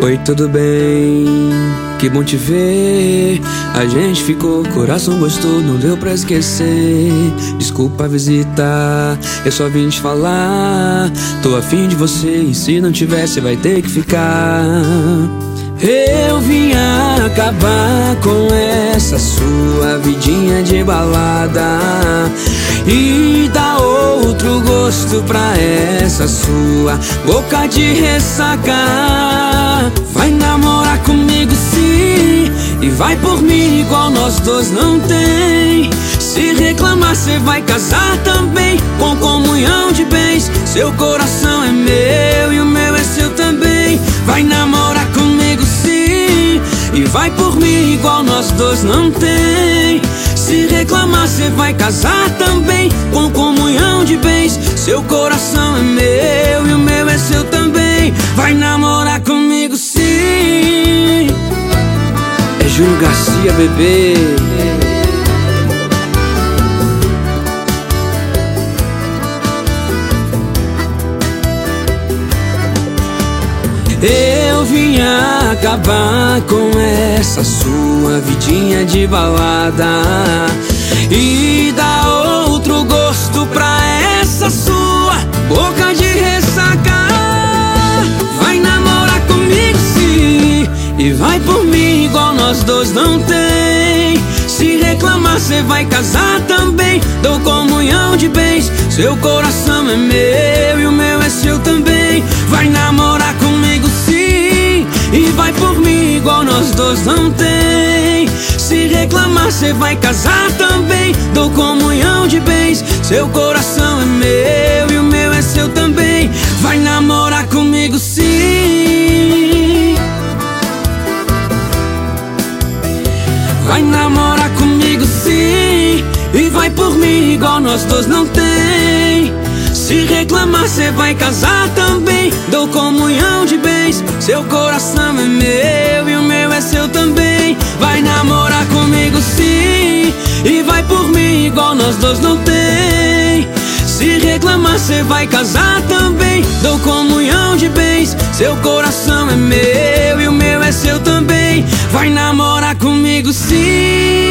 Oi, tudo bem? Que bom te ver. A gente ficou, coração gostou, não deu pra esquecer. Desculpa a visita, eu só vim te falar. Tô afim de você e se não tiver, cê vai ter que ficar. Eu vim acabar com essa sua vidinha de balada e dar outro gosto pra essa sua boca de ressaca. Vai namorar comigo sim, e vai por mim igual nós dois não tem. Se reclamar cê vai casar também, com comunhão de bens. Seu coração é meu e o meu é seu também. Vai namorar comigo sim, e vai por mim igual nós dois não tem. Se reclamar cê vai casar também, com comunhão de bens. Seu coração é meu e o meu é seu também. Vai namorar comigo sim. É Júlio Garcia, bebê. Eu vim acabar com essa sua vidinha de balada e dar outro gosto pra essa sua boca de ressaca. Vai namorar comigo sim, e vai por mim igual nós dois não tem. Se reclamar cê vai casar também, dou comunhão de bens. Seu coração é meu e o meu é seu também. Vai namorar comigo sim, e vai por mim igual nós dois não tem. Se reclamar cê vai casar também, dou comunhão de bens. Seu coração é meu e o meu é seu também. Vai namorar comigo sim. Vai namorar comigo sim, e vai por mim igual nós dois não tem. Se reclamar cê vai casar também, dou comunhão de bens. Seu coração é meu e o meu é seu também. Vai namorar comigo sim, e vai por mim igual nós dois não tem. Se reclamar cê vai casar também, dou comunhão de bens. Seu coração é meu e o meu é seu também. Vai namorar comigo sim.